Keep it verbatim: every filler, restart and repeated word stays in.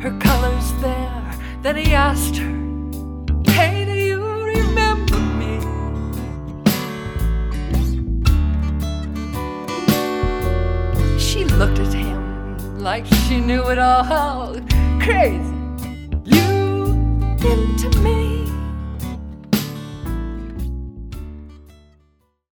her colors there. Then he asked her, "Hey, do you remember me?" She looked at him like she knew it all. "Crazy, you into me."